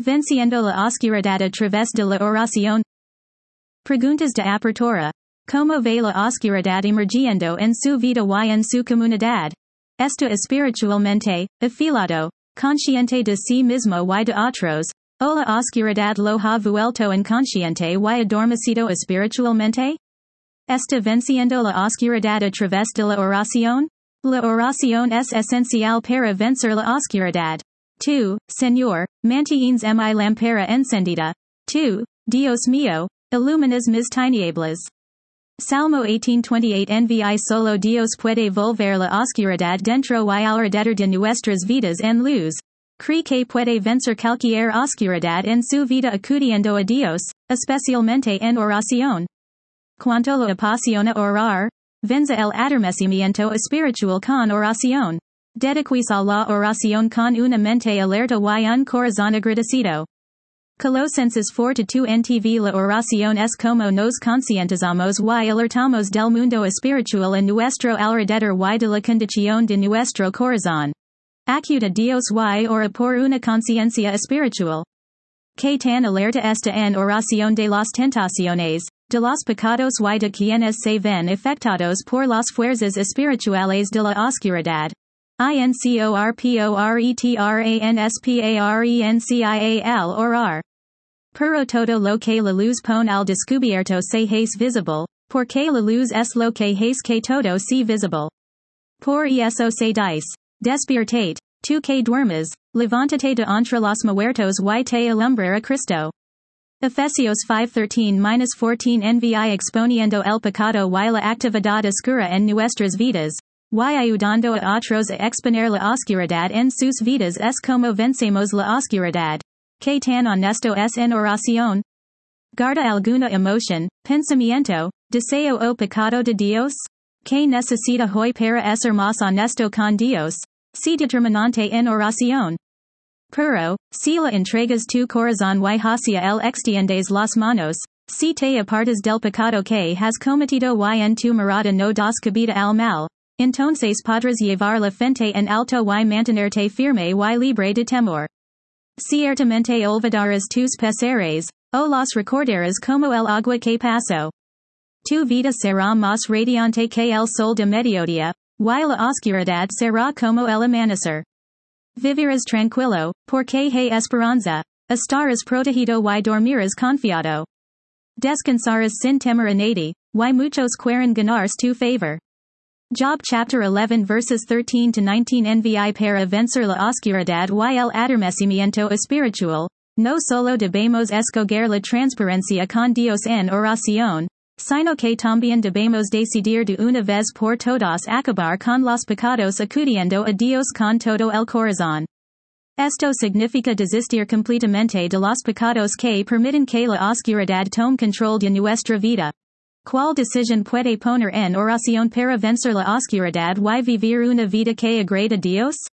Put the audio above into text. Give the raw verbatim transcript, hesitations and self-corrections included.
Venciendo la oscuridad a través de la oración. Preguntas de apertura. ¿Cómo ve la oscuridad emergiendo en su vida y en su comunidad? ¿Está espiritualmente afilado, consciente de sí mismo y de otros, o la oscuridad lo ha vuelto inconsciente y adormecido espiritualmente? ¿Está venciendo la oscuridad a través de la oración? La oración es esencial para vencer la oscuridad. Tú, Señor, mantienes mi lámpara encendida. Tú, Dios mío, iluminas mis tinieblas. Salmo eighteen twenty-eight Envi solo Dios puede volver la oscuridad dentro y alrededor de nuestras vidas en luz. Cree que puede vencer cualquier oscuridad en su vida acudiendo a Dios, especialmente en oración. Cuanto lo apasiona orar, vence el adormecimiento espiritual con oración. Dediquis a la oración con una mente alerta y un corazón agradecido. Colosenses four to two N T V La oración es como nos concientizamos y alertamos del mundo espiritual en nuestro alrededor y de la condición de nuestro corazón. Acude a Dios y ora por una conciencia espiritual. Que tan alerta está en oración de las tentaciones, de los pecados y de quienes se ven afectados por las fuerzas espirituales de la oscuridad. Incorporatranspiarencial orar. Pero todo lo que la luz pone al descubierto se hace visible, porque la luz es lo que hace que todo sea visible. Por eso se dice, despiertate, tú que duermes, levántate de entre los muertos y te alumbrará Cristo. Efesios five thirteen to fourteen Envi exponiendo el pecado y la actividad oscura en nuestras vidas. Y ayudando a otros a exponer la oscuridad en sus vidas es como vencemos la oscuridad. ¿Qué tan honesto es en oración? ¿Guarda alguna emoción, pensamiento, deseo o pecado de Dios? ¿Qué necesita hoy para ser más honesto con Dios? Si determinante en oración. Pero, si la entregas tu corazón y hacia el extiendes las manos, si te apartas del pecado que has cometido y en tu morada no das cabida al mal. Entonces podrás llevar la frente en alto y mantenerte firme y libre de temor. Ciertamente olvidarás tus pesares, o los recordarás como el agua que pasó. Tu vida será más radiante que el sol de mediodía, y la oscuridad será como el amanecer. Vivirás tranquilo, porque hay esperanza. Estarás protegido y dormirás confiado. Descansarás sin temor a nadie, y muchos quieren ganar tu favor. Job chapter eleven verses thirteen to nineteen Envi para vencer la oscuridad y el adormecimiento espiritual, no solo debemos escoger la transparencia con Dios en oración, sino que también debemos decidir de una vez por todas acabar con los pecados acudiendo a Dios con todo el corazón. Esto significa desistir completamente de los pecados que permiten que la oscuridad tome control de nuestra vida. ¿Cuál decisión puede poner en oración para vencer la oscuridad y vivir una vida que agrada a Dios?